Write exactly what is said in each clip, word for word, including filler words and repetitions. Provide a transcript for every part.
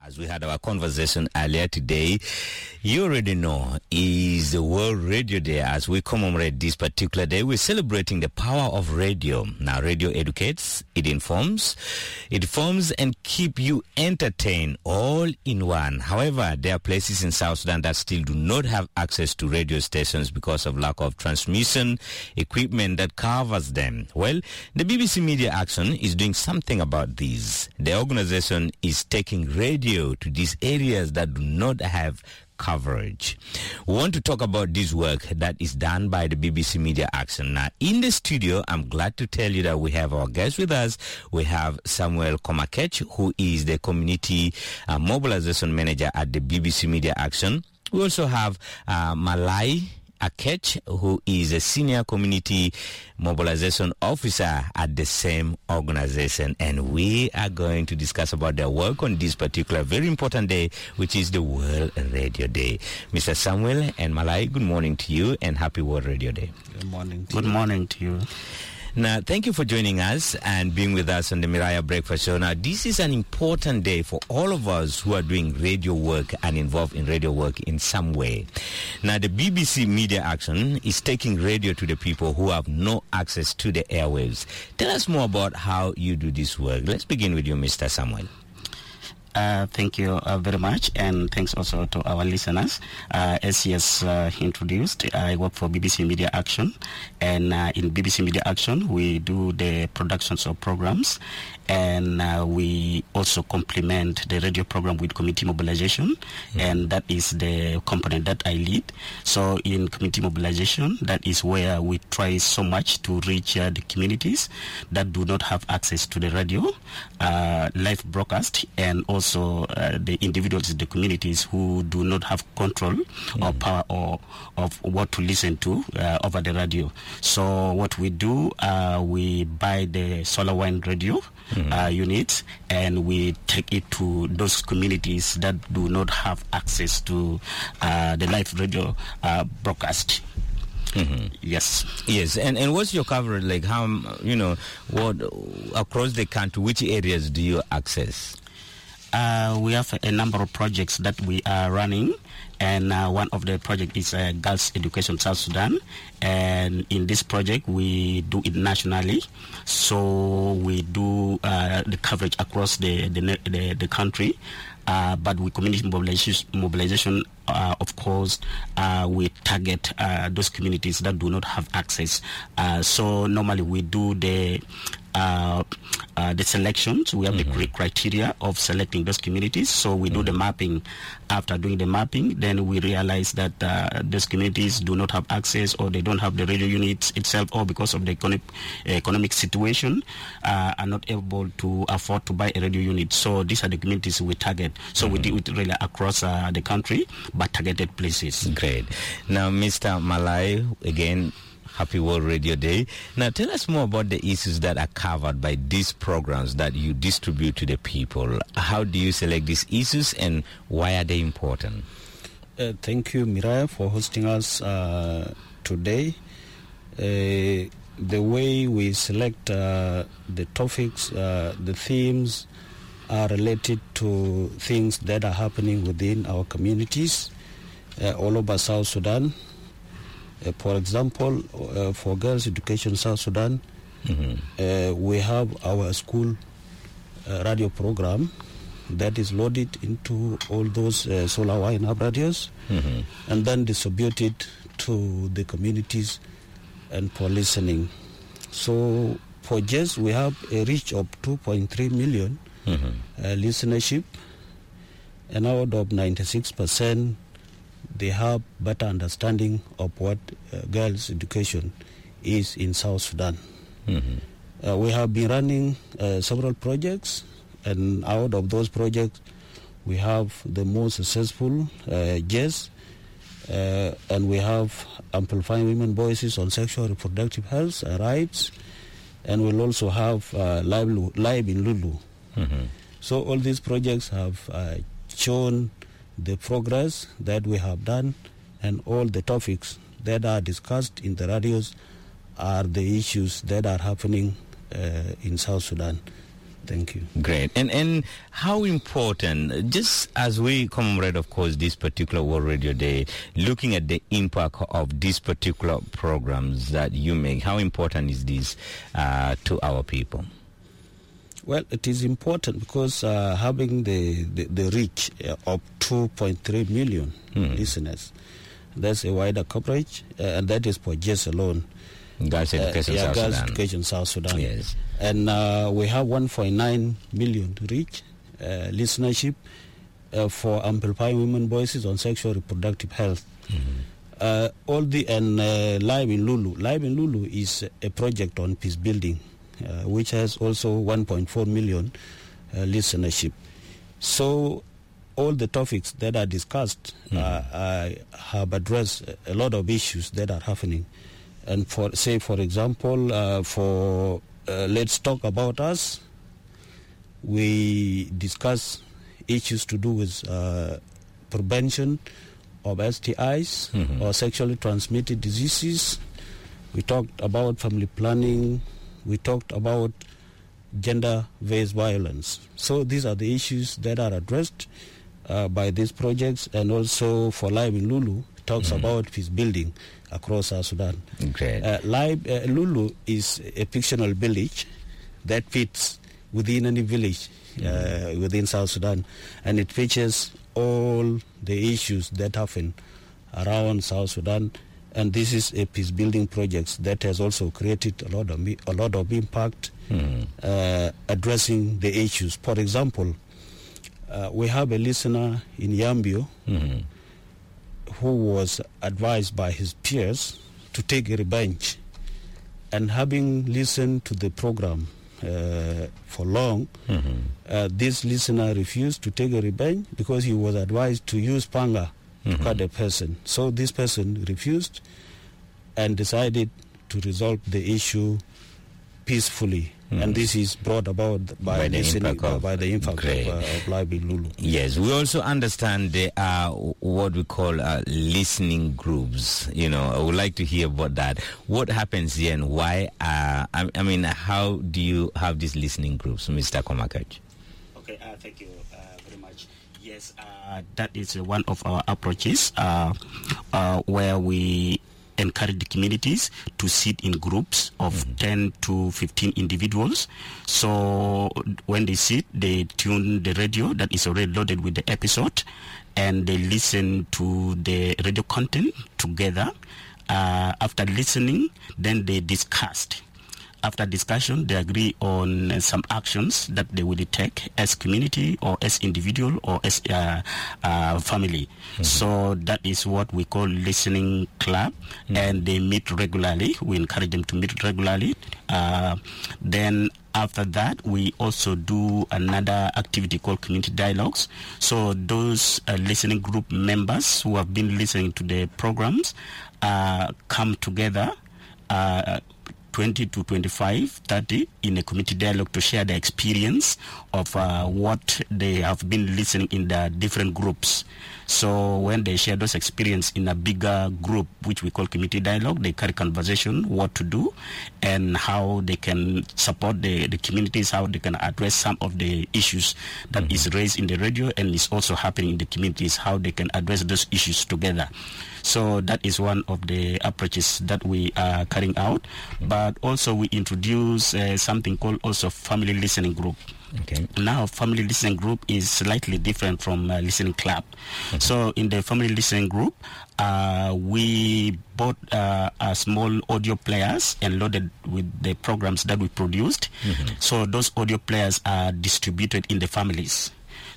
As we had our conversation earlier today, you already know is the World Radio Day. As we commemorate this particular day, we're celebrating the power of radio. Now, radio educates, it informs, it forms and keep you entertained all in one. However, there are places in South Sudan that still do not have access to radio stations because of lack of transmission equipment that covers them. Well, the B B C Media Action is doing something about this. The organization is taking radio to these areas that do not have coverage. We want to talk about this work that is done by the B B C Media Action. Now, in the studio, I'm glad to tell you that we have our guest with us. We have Samuel Komakech, who is the Community uh, Mobilization Manager at the B B C Media Action. We also have uh, Malai Akech, who is a Senior Community Mobilization Officer at the same organization. And we are going to discuss about their work on this particular very important day, which is the World Radio Day. Mister Samuel and Malai, good morning to you and happy World Radio Day. Good morning to Good you. morning to you. Now, thank you for joining us and being with us on the Miraya Breakfast Show. Now, this is an important day for all of us who are doing radio work and involved in radio work in some way. Now, the B B C Media Action is taking radio to the people who have no access to the airwaves. Tell us more about how you do this work. Let's begin with you, Mister Samuel. Uh, thank you uh, very much, and thanks also to our listeners. Uh, as he has uh, introduced, I work for B B C Media Action, and uh, in B B C Media Action, we do the productions of programs, and uh, we also complement the radio program with community mobilization, mm-hmm. and that is the component that I lead. So in community mobilization, that is where we try so much to reach uh, the communities that do not have access to the radio, uh, live broadcast, and also Also, uh, the individuals in the communities who do not have control mm. or power or of what to listen to uh, over the radio. So what we do, uh, we buy the solar wind radio mm. uh, units, and we take it to those communities that do not have access to uh, the live radio uh, broadcast. Mm-hmm. Yes. Yes. And and what's your coverage like? How, you know, what across the country, which areas do you access? Uh, we have a number of projects that we are running, and uh, one of the projects is uh, Girls Education South Sudan, and in this project we do it nationally, so we do uh, the coverage across the the, the, the country, uh, but with community mobilization, mobilization uh, of course, uh, we target uh, those communities that do not have access. Uh, so normally we do the Uh, uh, the selections. We have mm-hmm. the criteria of selecting those communities. So we mm-hmm. do the mapping. After doing the mapping, then we realize that uh, those communities do not have access, or they don't have the radio units itself, or because of the economic, economic situation, uh, are not able to afford to buy a radio unit. So these are the communities we target. So mm-hmm. we do it really across uh, the country, but targeted places. Great. Now, Mister Malai, again, Happy World Radio Day. Now, tell us more about the issues that are covered by these programs that you distribute to the people. How do you select these issues, and why are they important? Uh, thank you, Miraya, for hosting us uh, today. Uh, the way we select uh, the topics, uh, the themes are related to things that are happening within our communities uh, all over South Sudan. Uh, for example, uh, for Girls Education South Sudan, mm-hmm. uh, we have our school uh, radio program that is loaded into all those uh, solar wind radios, mm-hmm. and then distributed to the communities and for listening. So for Jazz, we have a reach of two point three million mm-hmm. uh, listenership, and out of ninety-six percent, they have better understanding of what uh, girls' education is in South Sudan. Mm-hmm. Uh, we have been running uh, several projects, and out of those projects, we have the most successful uh, Jazz, uh, and we have Amplifying Women Voices on Sexual and Reproductive Health and Rights, and we'll also have uh, Live, Live in Lulu. Mm-hmm. So all these projects have uh, shown the progress that we have done, and all the topics that are discussed in the radios are the issues that are happening uh, in South Sudan. Thank you. Great. And and how important, just as we commemorate, of course, this particular World Radio Day, looking at the impact of these particular programs that you make, how important is this uh, to our people? Well, it is important because uh, having the, the, the reach of two point three million mm. listeners, that's a wider coverage, uh, and that is for just alone. Girls Education, uh, yeah, South Girls Sudan. Education South Sudan. Yes. And uh, we have one point nine million to reach uh, listenership uh, for amplifying women voices on sexual reproductive health. Mm-hmm. Uh, all the and uh, Live in Lulu. Live in Lulu is a project on peace building, uh, which has also one point four million uh, listenership. So all the topics that are discussed mm-hmm. uh, I have addressed a lot of issues that are happening. And for, say, for example, uh, for uh, Let's Talk About Us, we discuss issues to do with uh, prevention of S T Is mm-hmm. or sexually transmitted diseases. We talked about family planning. We talked about gender-based violence. So these are the issues that are addressed uh, by these projects. And also for Live in Lulu, talks mm-hmm. about peace building across South Sudan. Great. Uh, Live, uh, Lulu is a fictional village that fits within any village uh, mm-hmm. within South Sudan, and it features all the issues that happen around South Sudan. And this is a peace building project that has also created a lot of a lot of impact mm-hmm. uh, addressing the issues. For example, uh, we have a listener in Yambio. Mm-hmm. who was advised by his peers to take a revenge. And having listened to the program uh, for long, mm-hmm. uh, this listener refused to take a revenge because he was advised to use panga mm-hmm. to cut a person. So this person refused and decided to resolve the issue peacefully. Mm. And this is brought about by, by the impact of, by the impact of, uh, of Live in Lulu. Yes, we also understand there are what we call uh, listening groups. You know, I would like to hear about that. What happens here and why? Uh, I, I mean, how do you have these listening groups, Mister Komakaj? Okay, uh, thank you uh, very much. Yes, uh, that is uh, one of our approaches uh, uh, where we encourage the communities to sit in groups of mm-hmm. ten to fifteen individuals. So when they sit, they tune the radio that is already loaded with the episode, and they listen to the radio content together. Uh, after listening, then they discussed. After discussion, they agree on uh, some actions that they will take as community or as individual or as uh, uh, family. Mm-hmm. So that is what we call listening club, mm-hmm. and they meet regularly. We encourage them to meet regularly. Uh, then after that, we also do another activity called community dialogues. So those uh, listening group members who have been listening to the programs uh, come together uh, twenty to twenty-five, thirty in a community dialogue to share the experience of uh, what they have been listening in the different groups. So when they share those experience in a bigger group, which we call community dialogue, they carry conversation, what to do, and how they can support the, the communities, how they can address some of the issues that mm-hmm. is raised in the radio and is also happening in the communities, how they can address those issues together. So that is one of the approaches that we are carrying out. Mm-hmm. But also we introduce uh, something called also family listening group. Okay. Now, family listening group is slightly different from uh, listening club. Okay. So in the family listening group, uh, we bought uh, a small audio players and loaded with the programs that we produced. Mm-hmm. So those audio players are distributed in the families.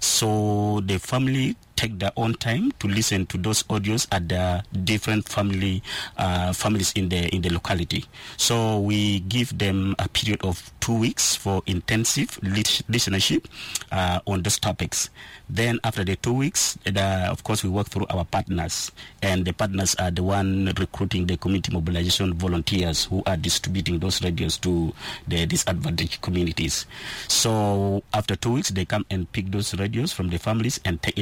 So the family take their own time to listen to those audios at the different family uh, families in the in the locality. So we give them a period of two weeks for intensive listenership uh, on those topics. Then after the two weeks, the, of course, we work through our partners, and the partners are the one recruiting the community mobilization volunteers who are distributing those radios to the disadvantaged communities. So after two weeks, they come and pick those radios from the families and take it to the next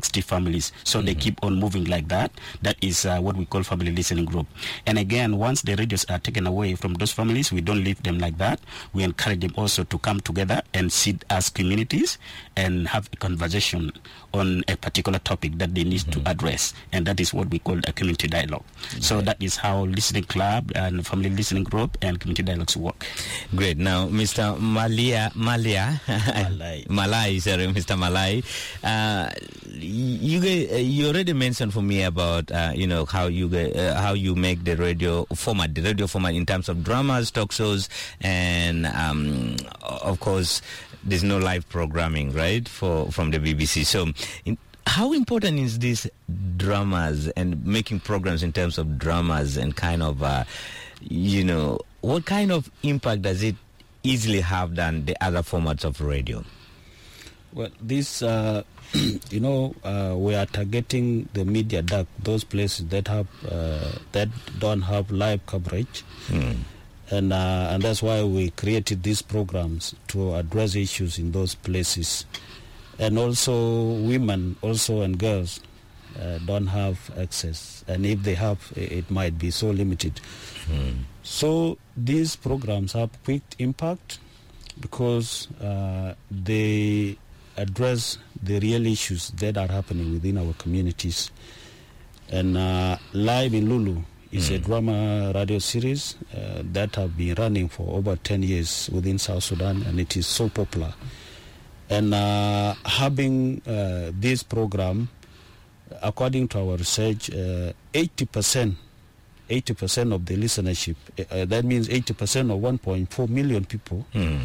sixty families. So mm-hmm. they keep on moving like that. That is uh, what we call family listening group. And again, once the radios are taken away from those families, we don't leave them like that. We encourage them also to come together and sit as communities and have a conversation on a particular topic that they need mm-hmm. to address. And that is what we call a community dialogue. Okay. So that is how listening club and family listening group and community dialogues work. Great. Now, Mister Malia, Malia, Malai, Malai, sorry, Mister Malai, uh, you you already mentioned for me about uh, you know how you uh, how you make the radio format, the radio format in terms of dramas, talk shows, and um, of course, there's no live programming, right, for from the B B C. So, in, how important is this dramas and making programs in terms of dramas and kind of, uh, you know, what kind of impact does it easily have than the other formats of radio? Well, this, uh, you know, uh, we are targeting the media dark, those places that have uh, that don't have live coverage. Mm. And uh, and that's why we created these programs to address issues in those places. And also women also and girls uh, don't have access. And if they have, it might be so limited. Mm. So these programs have quick impact because uh, they address the real issues that are happening within our communities. And uh, Live in Lulu is mm. a drama radio series uh, that have been running for over ten years within South Sudan, and it is so popular. And uh, having uh, this program, according to our research, uh, eighty percent, eighty percent of the listenership, uh, that means eighty percent of one point four million people mm.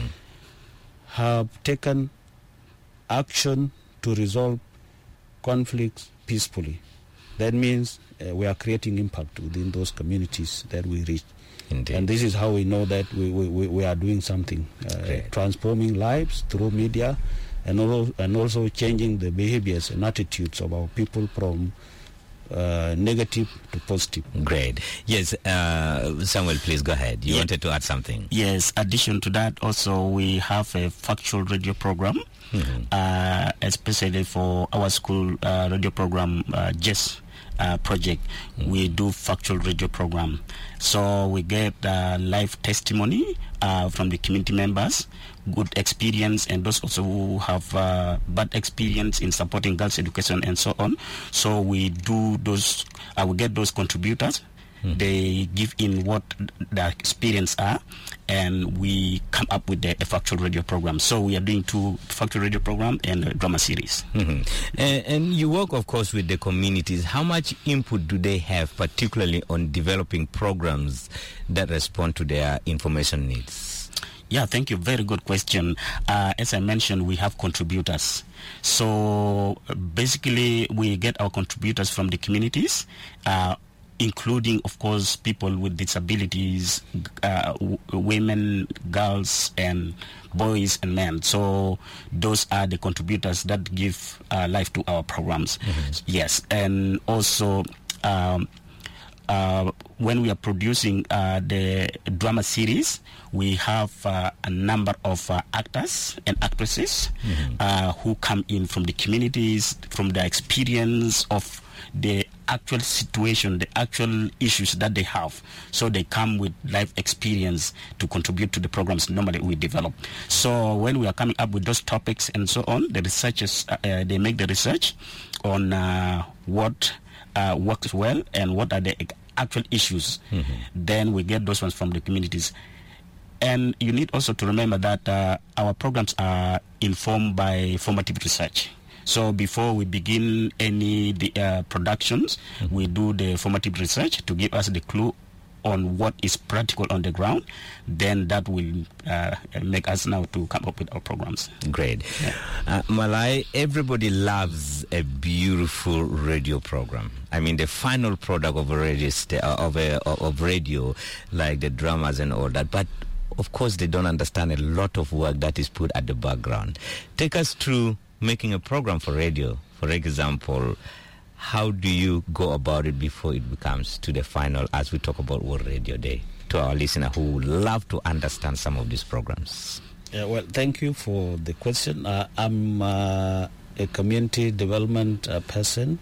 have taken action to resolve conflicts peacefully. That means uh, we are creating impact within those communities that we reach. Indeed. And this is how we know that we, we, we are doing something, uh, transforming lives through media, and also, and also changing the behaviors and attitudes of our people from uh, negative to positive. Great. Yes, uh, Samuel, please go ahead. You yeah. wanted to add something. Yes, addition to that, also we have a factual radio program, mm-hmm. uh, especially for our school uh, radio program, uh, J E S. Uh, project. Mm-hmm. We do factual radio program, so we get uh, live testimony uh, from the community members, good experience, and those also who have uh, bad experience in supporting girls' education and so on. So we do those. Uh, we get those contributors. Mm-hmm. They give in what their experience are, and we come up with the, a factual radio program. So we are doing two factual radio program and a drama series. Mm-hmm. And, and you work, of course, with the communities. How much input do they have, particularly on developing programs that respond to their information needs? Yeah, thank you. Very good question. Uh, as I mentioned, we have contributors. So basically, we get our contributors from the communities, uh, including, of course, people with disabilities, uh, w- women, girls, and boys and men. So those are the contributors that give uh, life to our programs. Mm-hmm. Yes, and also um, uh, when we are producing uh, the drama series, we have uh, a number of uh, actors and actresses mm-hmm. uh, who come in from the communities, from the experience of the actual situation, the actual issues that they have. So they come with life experience to contribute to the programs normally we develop. So when we are coming up with those topics and so on, the researchers, uh, uh, they make the research on uh, what uh, works well and what are the actual issues. Mm-hmm. Then we get those ones from the communities. And you need also to remember that uh, our programs are informed by formative research. So before we begin any the, uh, productions, mm-hmm. we do the formative research to give us the clue on what is practical on the ground. Then that will uh, make us now to come up with our programs. Great. Yeah. Uh, Malai, everybody loves a beautiful radio program. I mean, the final product of a radio, st- of, a, of radio, like the dramas and all that. But of course, they don't understand a lot of work that is put at the background. Take us through making a program for radio. For example, how do you go about it before it becomes to the final, as we talk about World Radio Day, to our listener who would love to understand some of these programs? Yeah, well, thank you for the question. Uh, I'm uh, a community development uh, person.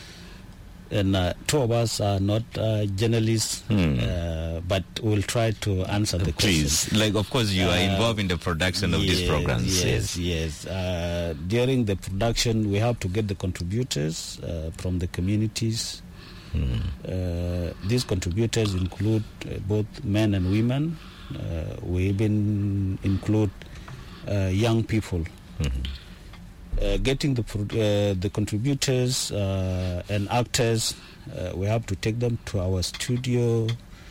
And uh, two of us are not uh, journalists, hmm. uh, but we'll try to answer the Please. question. Like, of course, you are uh, involved in the production of yes, these programs. Yes, yes. yes. Uh, during the production, we have to get the contributors uh, from the communities. Hmm. Uh, these contributors include uh, both men and women. Uh, we even include uh, young people. Mm-hmm. Uh, getting the uh, the contributors uh, and actors, uh, we have to take them to our studio.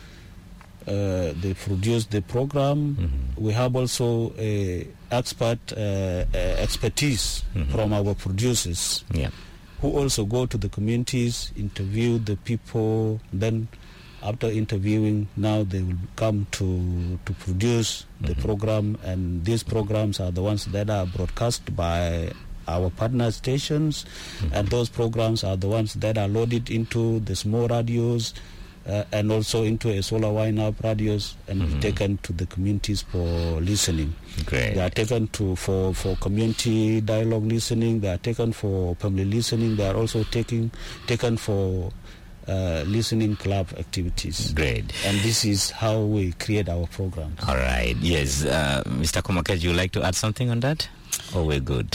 Uh, they produce the program. Mm-hmm. We have also a expert uh, uh, expertise mm-hmm. from our producers, yeah. who also go to the communities, interview the people. Then, after interviewing, now they will come to to produce the mm-hmm. program, and these programs are the ones that are broadcast by our partner stations, mm-hmm. and those programs are the ones that are loaded into the small radios uh, and also into a solar wind-up radios and mm-hmm. taken to the communities for listening. Great. They are taken to for, for community dialogue listening. They are taken for family listening. They are also taking taken for uh, listening club activities. Great. And this is how we create our programs. All right. Yes. Uh, Mister Komakej, you like to add something on that? Oh, we're good.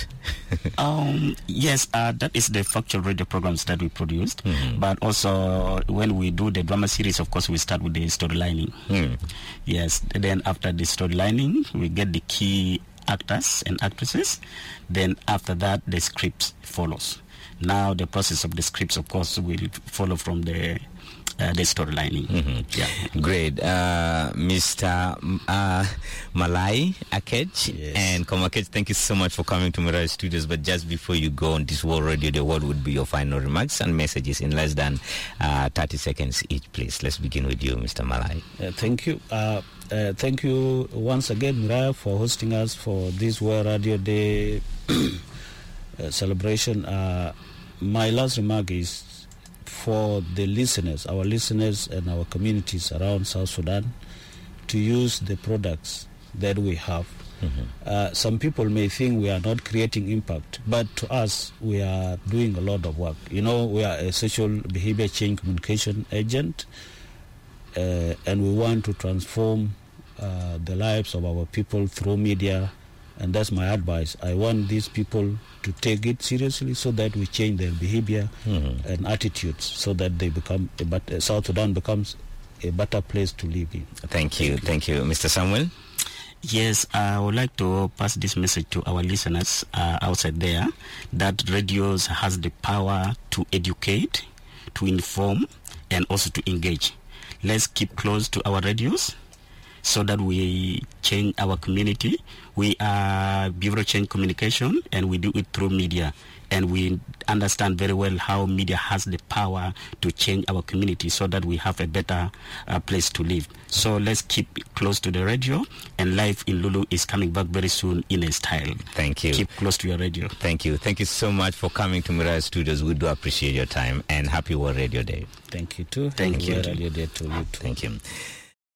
um, yes, uh, that is the factual radio programs that we produced. Mm-hmm. But also, when we do the drama series, of course, we start with the storylining. Mm. Yes, then after the storylining, we get the key actors and actresses. Then after that, the script follows. Now, the process of the scripts, of course, will follow from the Uh, the storylining. Mm-hmm. Yeah. Great. Uh, Mister Uh, Malai Akej yes. and Komakej, thank you so much for coming to Mirai Studios. But just before you go on this World Radio Day, what would be your final remarks and messages in less than uh, thirty seconds each, please? Let's begin with you, Mister Malai. Uh, thank you. Uh, uh, thank you once again, Mirai, for hosting us for this World Radio Day uh, celebration. Uh, my last remark is for the listeners, our listeners and our communities around South Sudan, to use the products that we have. Mm-hmm. Uh, some people may think we are not creating impact, but to us, we are doing a lot of work. You know, we are a social behavior change communication agent, uh, and we want to transform uh, the lives of our people through media, and that's my advice. I want these people to take it seriously so that we change their behavior mm-hmm. and attitudes so that they become, a better, South Sudan becomes a better place to live in. Thank you. Thank you. Mister Samuel? Yes, I would like to pass this message to our listeners uh, outside there, that radios has the power to educate, to inform, and also to engage. Let's keep close to our radios so that we change our community. We are Bureau Change Communication, and we do it through media. And we understand very well how media has the power to change our community so that we have a better uh, place to live. So let's keep close to the radio, and life in Lulu is coming back very soon in a style. Thank you. Keep close to your radio. Thank you. Thank you so much for coming to Mirai Studios. We do appreciate your time, and happy World Radio Day. Thank you too. Thank you. World Radio Day to you too. Thank you.